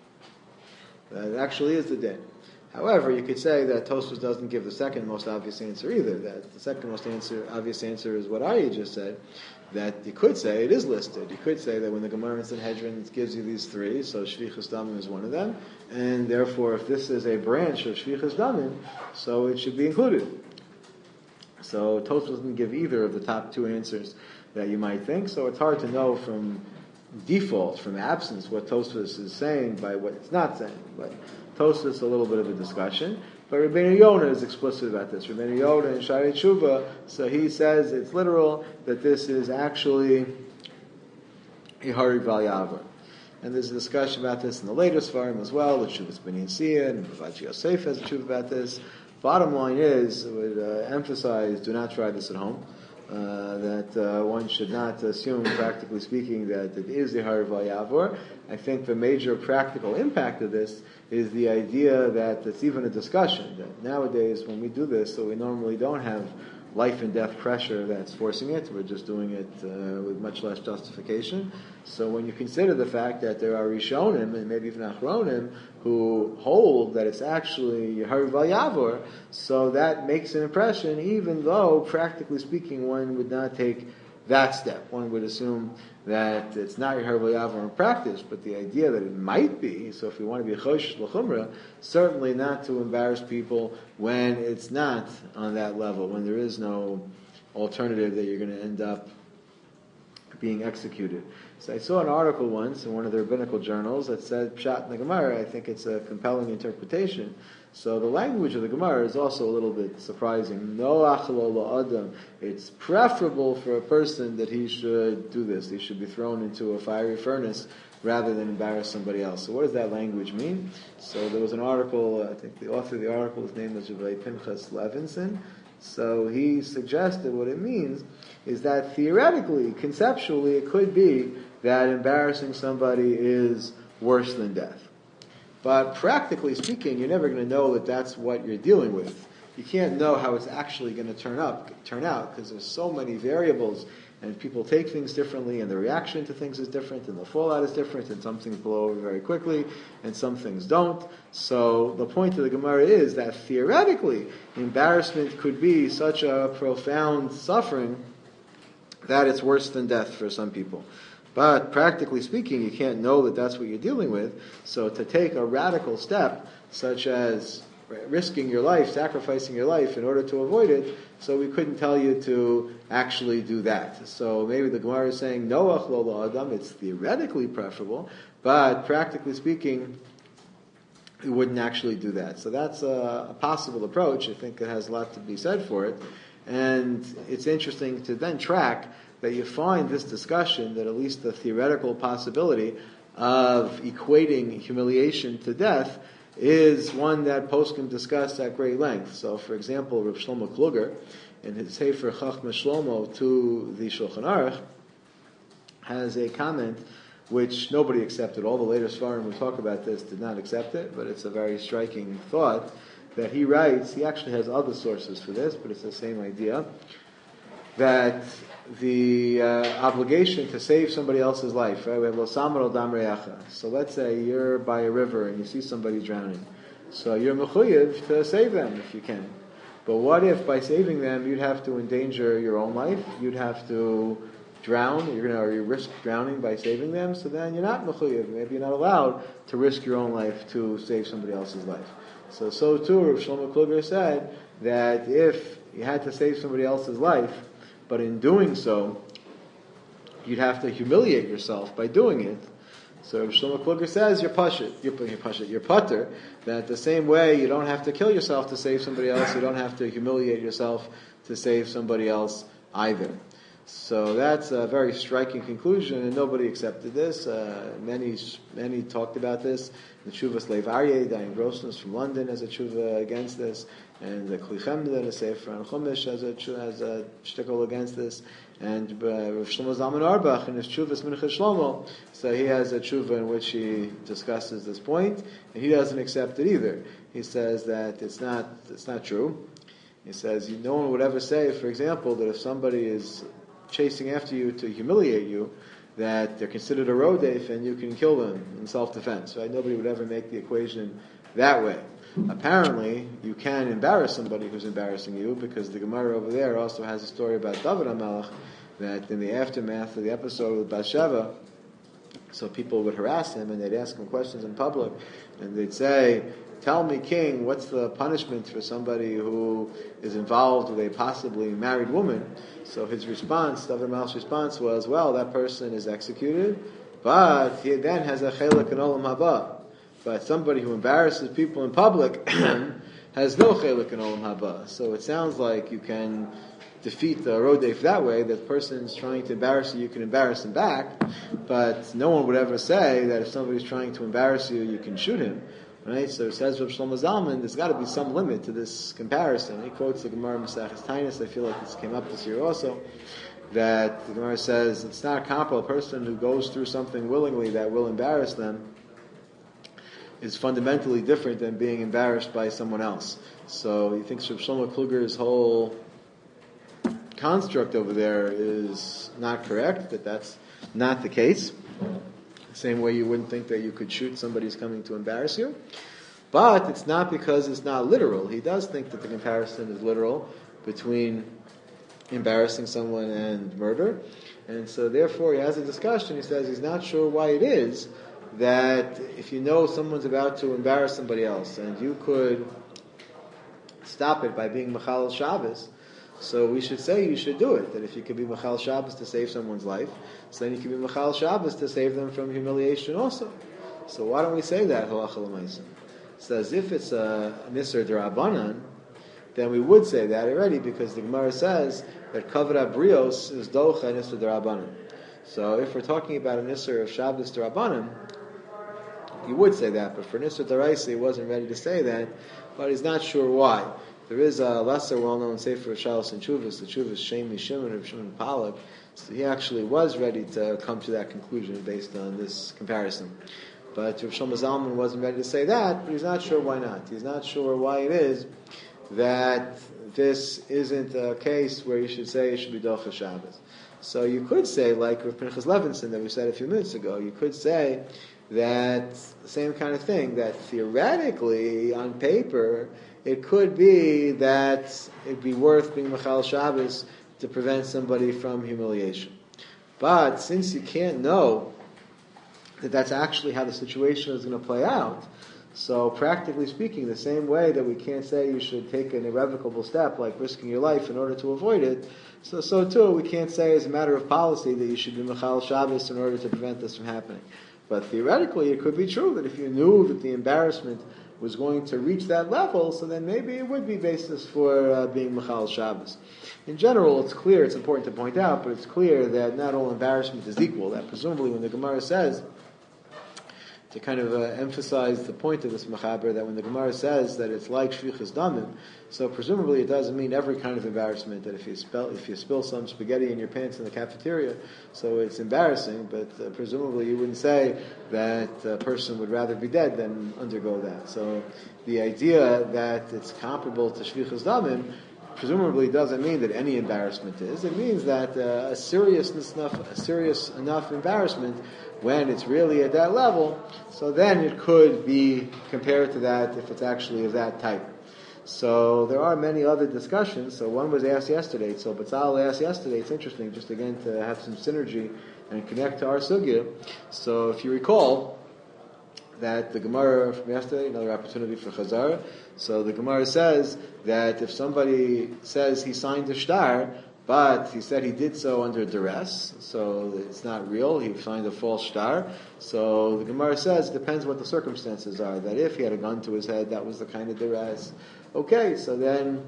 That it actually is the din. However, you could say that Tosfos doesn't give the second most obvious answer either. That the second most obvious answer is what Aryeh just said, that you could say it is listed. You could say that when the Gemara in Sanhedrin gives you these three, so Shvichas Damim is one of them, and therefore if this is a branch of Shvichas Damim, so it should be included. So Tosfos doesn't give either of the top two answers that you might think, so it's hard to know from default, from absence, what Tosfos is saying by what it's not saying. But Tosfos a little bit of a discussion, but Rabbeinu Yonah is explicit about this. Rabbeinu Yonah in Sha'arei Tshuva, so he says it's literal, that this is actually a Harg Vayavor. And there's a discussion about this in the latest Sfarim as well, the Shuvas B'nai Sia, and Bavad Yosef has a Tshuva about this. Bottom line is, I would emphasize, do not try this at home. That one should not assume, practically speaking, that it is the Harg Vayavor. I think the major practical impact of this is the idea that it's even a discussion. That nowadays, when we do this, so we normally don't have life and death pressure that's forcing it. We're just doing it with much less justification. So when you consider the fact that there are Rishonim, and maybe even Achronim, who hold that it's actually Harg Vayavor, so that makes an impression, even though, practically speaking, one would not take that step. One would assume that it's not Harg Vayavor in practice, but the idea that it might be, so if we want to be Choshesh L'Chumra, certainly not to embarrass people when it's not on that level, when there is no alternative that you're going to end up being executed. So I saw an article once in one of the rabbinical journals that said Pshat in the Gemara. I think it's a compelling interpretation. So the language of the Gemara is also a little bit surprising. No achalo la'adam. It's preferable for a person that he should do this. He should be thrown into a fiery furnace rather than embarrass somebody else. So what does that language mean? So there was an article, I think the author of the article, his name was Rabbi Pinchas Levinson, So he suggested what it means is that theoretically, conceptually, it could be that embarrassing somebody is worse than death. But practically speaking, you're never going to know that that's what you're dealing with. You can't know how it's actually going to turn out, because there's so many variables, and people take things differently, and the reaction to things is different, and the fallout is different, and some things blow over very quickly, and some things don't. So the point of the Gemara is that theoretically, embarrassment could be such a profound suffering that it's worse than death for some people. But practically speaking, you can't know that that's what you're dealing with. So to take a radical step, such as risking your life, sacrificing your life in order to avoid it, so we couldn't tell you to actually do that. So maybe the Gemara is saying, Noach lo Adam, it's theoretically preferable, but practically speaking, we wouldn't actually do that. So that's a possible approach. I think it has a lot to be said for it. And it's interesting to then track that you find this discussion, that at least the theoretical possibility of equating humiliation to death is one that poskim discuss at great length. So, for example, Rav Shlomo Kluger, in his Sefer Chachma Shlomo to the Shulchan Aruch, has a comment which nobody accepted. All the later Sfarim who talk about this did not accept it, but it's a very striking thought that he writes. He actually has other sources for this, but it's the same idea, that the obligation to save somebody else's life, right? We have Losamar Dam Reacha. So let's say you're by a river and you see somebody drowning. So you're mechuyev to save them if you can. But what if by saving them you'd have to endanger your own life? You'd have to drown. Or you risk drowning by saving them. So then you're not mechuyev. Maybe you're not allowed to risk your own life to save somebody else's life. So too, Rav Shlomo Kluger said that if you had to save somebody else's life, but in doing so, you'd have to humiliate yourself by doing it. So Rav Shlomo Kluger says, you're putter, that the same way you don't have to kill yourself to save somebody else, you don't have to humiliate yourself to save somebody else either. So that's a very striking conclusion, and nobody accepted this. Many talked about this. The Tshuvas Lev Aryeh, Dayan Grossness from London, has a tshuva against this, and the Kli Chemda, the Sefer and Chumash, has a shtickle against this, and Rav Shlomo Zalman Auerbach in his Tshuvas Minchas Shlomo, so he has a tshuva in which he discusses this point, and he doesn't accept it either. He says that it's not true. He says no one would ever say, for example, that if somebody is chasing after you to humiliate you, that they're considered a rodef and you can kill them in self-defense. Right? Nobody would ever make the equation that way. Apparently, you can embarrass somebody who's embarrassing you, because the Gemara over there also has a story about David HaMelech, that in the aftermath of the episode with Bathsheba, so people would harass him and they'd ask him questions in public, and they'd say, tell me, king, what's the punishment for somebody who is involved with a possibly married woman? So his response, David HaMelech's response was, well, that person is executed, but he then has a chelik in olam haba. But somebody who embarrasses people in public has no chelik in olam haba. So it sounds like you can defeat the rodef that way, that the person's trying to embarrass you, you can embarrass him back, but no one would ever say that if somebody's trying to embarrass you, you can shoot him. Right? So it says Rav Shlomo Zalman, there's got to be some limit to this comparison. He quotes the Gemara Maseches Tainus. I feel like this came up this year also, that the Gemara says it's not comparable. A person who goes through something willingly that will embarrass them is fundamentally different than being embarrassed by someone else. So he thinks Rav Shlomo Kluger's whole construct over there is not correct, that that's not the case. Same way you wouldn't think that you could shoot somebody who's coming to embarrass you. But it's not because it's not literal. He does think that the comparison is literal between embarrassing someone and murder. And so therefore he has a discussion. He says he's not sure why it is that if you know someone's about to embarrass somebody else and you could stop it by being Machal Shabbos, so we should say you should do it. That if you can be Machal Shabbos to save someone's life, so then you can be Machal Shabbos to save them from humiliation also. So why don't we say that, Halacha L'maisa? So as if it's a Nisr D'Rabbanan, then we would say that already, because the Gemara says that Kavod Brios is Docha Nisr D'Rabbanan. So if we're talking about a Nisr of Shabbos D'Rabbanan, you would say that, but for Nisr D'Oraisa he wasn't ready to say that, but he's not sure why. There is a lesser well-known sefer of Shalos and Chuvas, the Chuvas Shemi Shimon of Shimon Palak. So he actually was ready to come to that conclusion based on this comparison. But Rav Shlomo Zalman wasn't ready to say that, but he's not sure why not. He's not sure why it is that this isn't a case where you should say it should be Docha Shabbos. So you could say, like Rav Pinchas Levinson that we said a few minutes ago, you could say that the same kind of thing, that theoretically, on paper, it could be that it'd be worth being Machal Shabbos to prevent somebody from humiliation. But since you can't know that that's actually how the situation is going to play out, so practically speaking, the same way that we can't say you should take an irrevocable step like risking your life in order to avoid it, so too we can't say as a matter of policy that you should be Machal Shabbos in order to prevent this from happening. But theoretically, it could be true that if you knew that the embarrassment was going to reach that level, so then maybe it would be basis for being Machal Shabbos. In general, it's clear, it's important to point out, but it's clear that not all embarrassment is equal. That presumably when the Gemara says, to kind of emphasize the point of this Mechaber, that when the Gemara says that it's like Shvichas Damim, so presumably it doesn't mean every kind of embarrassment, that if you spill some spaghetti in your pants in the cafeteria, so it's embarrassing, but presumably you wouldn't say that a person would rather be dead than undergo that. So the idea that it's comparable to Shvichas Damim presumably doesn't mean that any embarrassment is. It means that a serious enough embarrassment, when it's really at that level, so then it could be compared to that if it's actually of that type. So there are many other discussions. So one was asked yesterday. So Batzal asked yesterday. It's interesting, just again to have some synergy and connect to our sugya. So if you recall that the Gemara from yesterday, another opportunity for Chazar. So the Gemara says that if somebody says he signed a shtar, but he said he did so under duress, so it's not real, he signed a false shtar. So the Gemara says it depends what the circumstances are, that if he had a gun to his head, that was the kind of duress. Okay, so then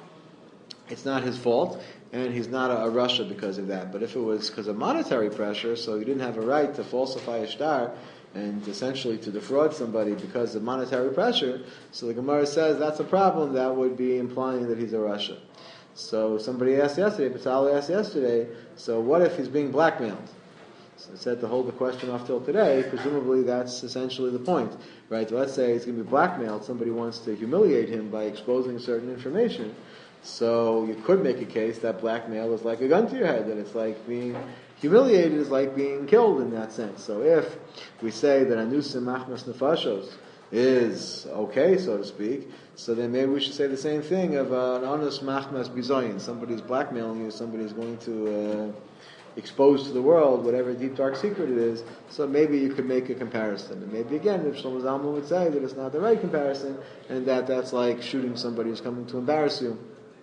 it's not his fault, and he's not a rasha because of that. But if it was because of monetary pressure, so he didn't have a right to falsify a shtar, and essentially to defraud somebody because of monetary pressure, so the Gemara says that's a problem, that would be implying that he's a rasha. So somebody asked yesterday, Batzal asked yesterday, so what if he's being blackmailed? So I said to hold the question off till today, presumably that's essentially the point, right? Let's say he's going to be blackmailed, somebody wants to humiliate him by exposing certain information, so you could make a case that blackmail is like a gun to your head, that it's like being humiliated is like being killed in that sense. So if we say that anusim machmas nefashos is okay, so to speak, so then maybe we should say the same thing of an anus machmas bizoyin. Somebody's blackmailing you, somebody's going to expose to the world whatever deep dark secret it is, so maybe you could make a comparison. And maybe again, if Shlomo Zalman would say that it's not the right comparison, and that that's like shooting somebody who's coming to embarrass you.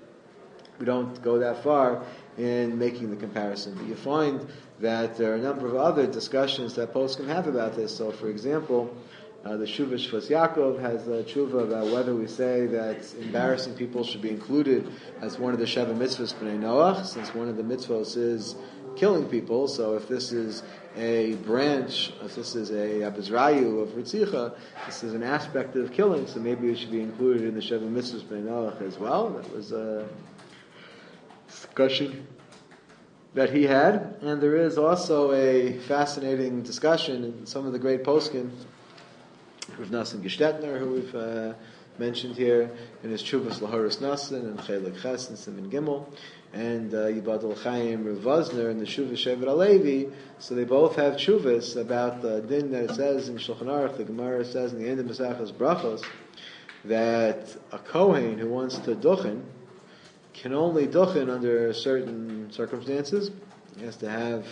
We don't go that far in making the comparison. But you find that there are a number of other discussions that poskim have about this. So for example, the Shuvah Shvas Yaakov has a tshuva about whether we say that embarrassing people should be included as one of the Sheva mitzvahs b'nei Noach, since one of the mitzvahs is killing people. So if this is a branch, if this is a abizrayu of Ritzicha, this is an aspect of killing, so maybe it should be included in the Sheva mitzvahs b'nei Noach as well. That was a discussion that he had. And there is also a fascinating discussion in some of the great poskim, Rav Nassim Gestetner, who we've mentioned here, in his Chuvas Laharis Nassim and Chelik Ches and Siman Gimel, and Yibad al-Chaim Rav Vosner in the Chuvas Shevet Alevi. So they both have chuvas about the din that it says in Shulchan Aruch, the Gemara says in the end of Masechas Brachos, that a Kohen who wants to duchen can only duchen under certain circumstances. He has to have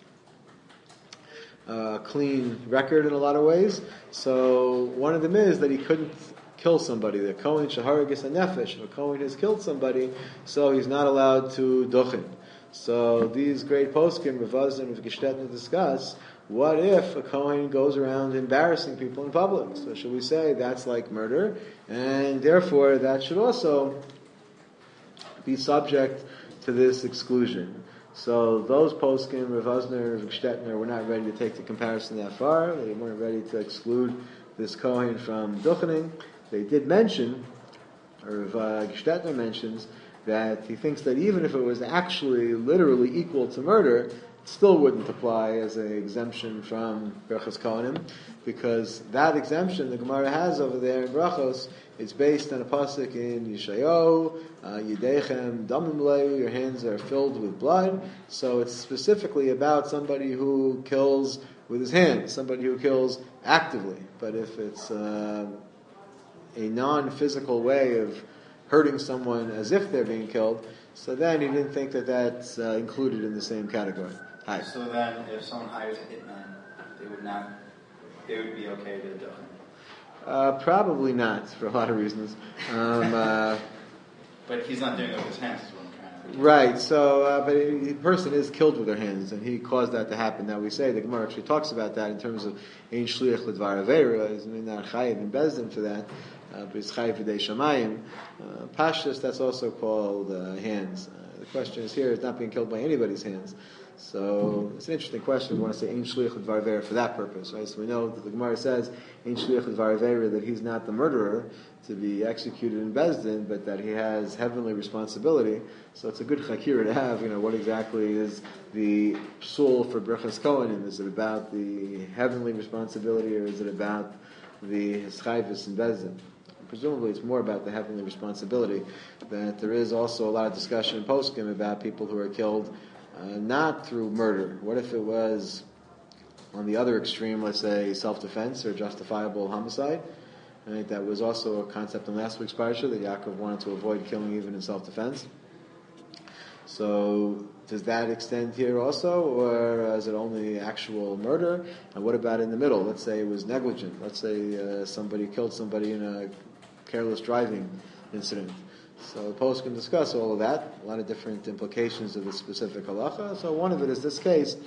a clean record in a lot of ways. So one of them is that he couldn't kill somebody. The Kohen shaharagis a nefesh. If a Kohen has killed somebody, so he's not allowed to duchen. So these great poskim, Rav Vosner and Rav Gestetner, discuss, what if a Kohen goes around embarrassing people in public? So should we say that's like murder, and therefore that should also be subject to this exclusion? So those poskim, Rav Vosner and Rav Gestetner, were not ready to take the comparison that far. They weren't ready to exclude this Kohen from duchening. They did mention Rav Gestetner mentions that he thinks that even if it was actually literally equal to murder, it still wouldn't apply as an exemption from Brachos Kohanim, because that exemption the Gemara has over there in Brachos is based on a pasuk in Yeshayahu, Yidechem Damim Lehu, your hands are filled with blood. So it's specifically about somebody who kills with his hands, somebody who kills actively. But if it's a non-physical way of hurting someone as if they're being killed, so then he didn't think that that's included in the same category. Hi. So then, if someone hires a hitman, they would be okay to do it. Probably not, for a lot of reasons. But he's not doing it with his hands, is what I'm trying to. Right. So, but the person is killed with their hands, and he caused that to happen. Now we say the Gemara actually talks about that in terms of ein shliach l'dvar avera, is not chayiv in bezdin for that. But it's chayiv v'dei shamayim. Pashtus, that's also called hands. The question is here, it's not being killed by anybody's hands. So it's an interesting question. We want to say ein shliach l'dvar avera for that purpose, right? So we know that the Gemara says ein shliach l'dvar avera, that he's not the murderer to be executed in bezdin, but that he has heavenly responsibility. So it's a good chakira to have. What exactly is the psul for Brachos Kohanim? Is it about the heavenly responsibility, or is it about the hischayvus in bezdin? Presumably it's more about the heavenly responsibility. That there is also a lot of discussion in poskim about people who are killed not through murder. What if it was on the other extreme, let's say self-defense or justifiable homicide? Right? That was also a concept in last week's parasha that Yaakov wanted to avoid killing even in self-defense. So does that extend here also, or is it only actual murder? And what about in the middle? Let's say it was negligent. Let's say somebody killed somebody in a careless driving incident. So the post can discuss all of that, a lot of different implications of the specific halacha. So one of it is this case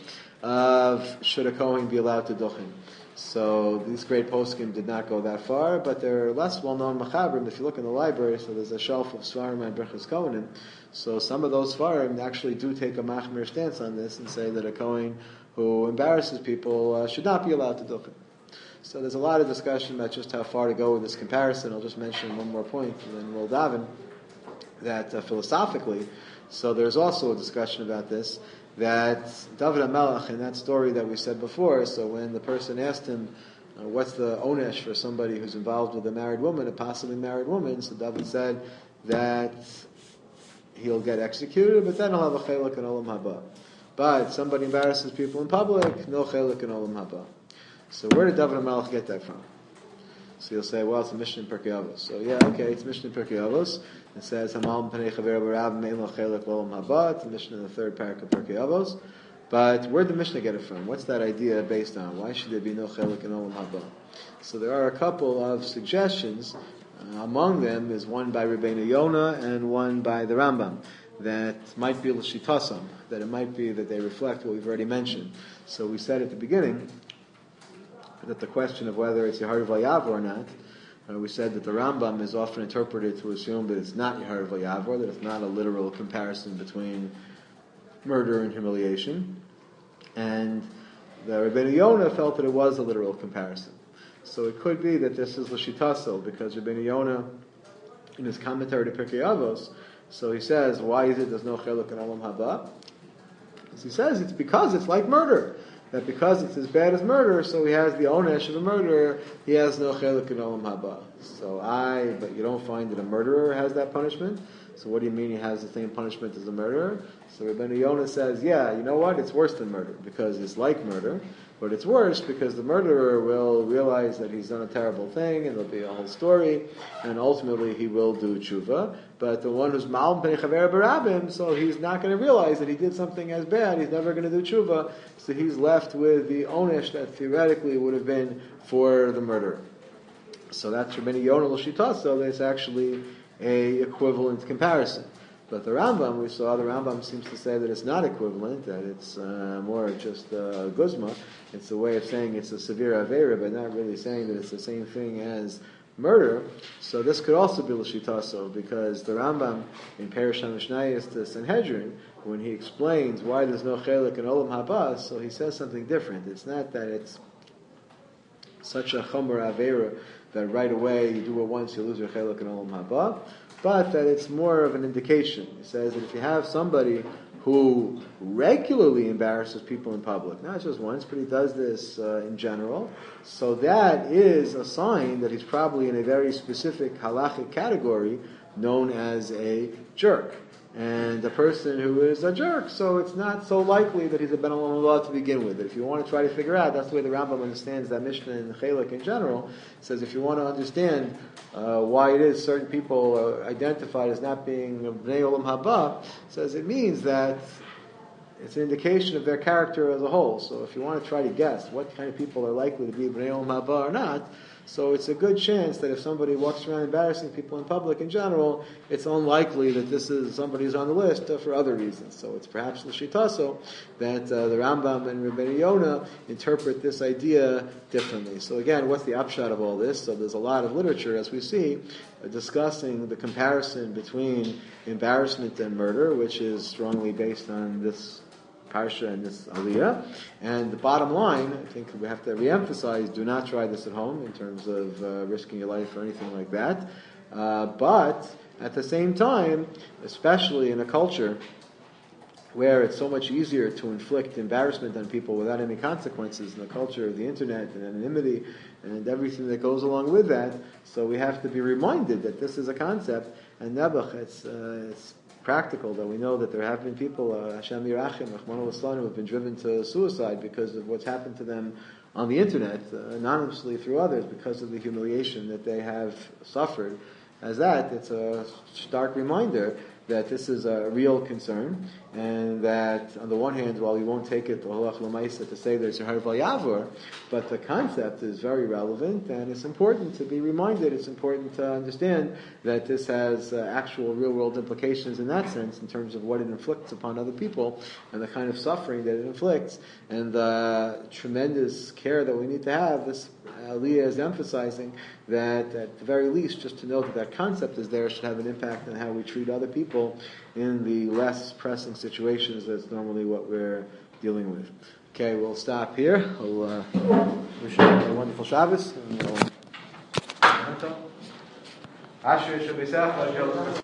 of should a Kohen be allowed to duchen. So these great poskim did not go that far, but they're less well-known machabrim. If you look in the library, so there's a shelf of svarim and brachos kohanim. So some of those svarim actually do take a machmir stance on this and say that a Kohen who embarrasses people should not be allowed to duchen. So there's a lot of discussion about just how far to go with this comparison. I'll just mention one more point, and then we'll daven. That philosophically, so there's also a discussion about this, that David HaMelech, in that story that we said before, so when the person asked him, what's the onesh for somebody who's involved with a married woman, a possibly married woman, so David said that he'll get executed, but then he'll have a chelek in olam haba. But somebody embarrasses people in public, no chelek in olam haba. So where did David HaMelech get that from? So you'll say, well, it's a Mishnah in Pirkei Avos. So yeah, okay, it's Mishnah in Pirkei Avos. It says, Hamal Pnei Chaver B'Rav Mein Lo Chelek L'Olam Haba. It's a Mishnah in the third parak of Pirkei Avos. But where did the Mishnah get it from? What's that idea based on? Why should there be no Chelek in Olam Haba? So there are a couple of suggestions. Among them is one by Rabbeinu Yonah and one by the Rambam. That might be L'Shitasam. That it might be that they reflect what we've already mentioned. So we said at the beginning that the question of whether it's Yehariv Vayavor or not, we said that the Rambam is often interpreted to assume that it's not Yehariv Vayavor, that it's not a literal comparison between murder and humiliation. And the Rabbeinu Yonah felt that it was a literal comparison. So it could be that this is L'Shitaso, because Rabbeinu Yonah, in his commentary to Pirkei Avos, so he says, why is it there's no Chelek in Olam Haba? As he says, it's because it's like murder. That because it's as bad as murder, so he has the onesh of a murderer, he has no chelik in olam haba. But you don't find that a murderer has that punishment? So what do you mean he has the same punishment as a murderer? So Rabbeinu Yonah says, yeah, you know what? It's worse than murder, because it's like murder, but it's worse because the murderer will realize that he's done a terrible thing, and there'll be a whole story, and ultimately he will do tshuva. But the one who's ma'al pnei chaver b'rabim, so he's not going to realize that he did something as bad, he's never going to do tshuva, so he's left with the onesh that theoretically would have been for the murderer. So that's Rabbeinu Yonah l'shita, so there's actually a equivalent comparison. But the Rambam, we saw, the Rambam seems to say that it's not equivalent, that it's more just guzma. It's a way of saying it's a severe avera, but not really saying that it's the same thing as murder. So this could also be l'shitaso, because the Rambam in Perish HaMishnayos to Sanhedrin, when he explains why there's no chelik in olam haba, so he says something different. It's not that it's such a chomer avera that right away you do it once, you lose your chelik in olam haba. but that it's more of an indication. He says that if you have somebody who regularly embarrasses people in public, not just once, but he does this in general, so that is a sign that he's probably in a very specific halachic category known as a jerk. And a person who is a jerk, so it's not so likely that he's a Ben Olam Haba to begin with. If you want to try to figure out, that's the way the Rambam understands that Mishnah and Chelek in general. It says if you want to understand why it is certain people are identified as not being Bnei Olam Haba, it says it means that it's an indication of their character as a whole. So if you want to try to guess what kind of people are likely to be Bnei Olam Haba or not, so it's a good chance that if somebody walks around embarrassing people in public in general, it's unlikely that this is somebody who's on the list for other reasons. So it's perhaps l'shitaso that the Rambam and Rabbeinu Yonah interpret this idea differently. So again, what's the upshot of all this? So there's a lot of literature, as we see, discussing the comparison between embarrassment and murder, which is strongly based on this Parsha and this Aliyah. And the bottom line, I think we have to re-emphasize, do not try this at home in terms of risking your life or anything like that. But at the same time, especially in a culture where it's so much easier to inflict embarrassment on people without any consequences, in the culture of the internet and anonymity and everything that goes along with that, so we have to be reminded that this is a concept, and nebuch, it's practical, that we know that there have been people, Hashem Yirachim, Rachmana litzlan, who have been driven to suicide because of what's happened to them on the internet, anonymously through others, because of the humiliation that they have suffered. As that, it's a stark reminder that this is a real concern, and that on the one hand, while we won't take it to say there's a Harval Yavor, but the concept is very relevant, and it's important to be reminded, it's important to understand that this has actual real-world implications in that sense, in terms of what it inflicts upon other people, and the kind of suffering that it inflicts, and the tremendous care that we need to have. This Aliyah is emphasizing that at the very least, just to know that that concept is there should have an impact on how we treat other people in the less pressing situations that's normally what we're dealing with. Okay, we'll stop here. We'll wish you a wonderful Shabbos. And we'll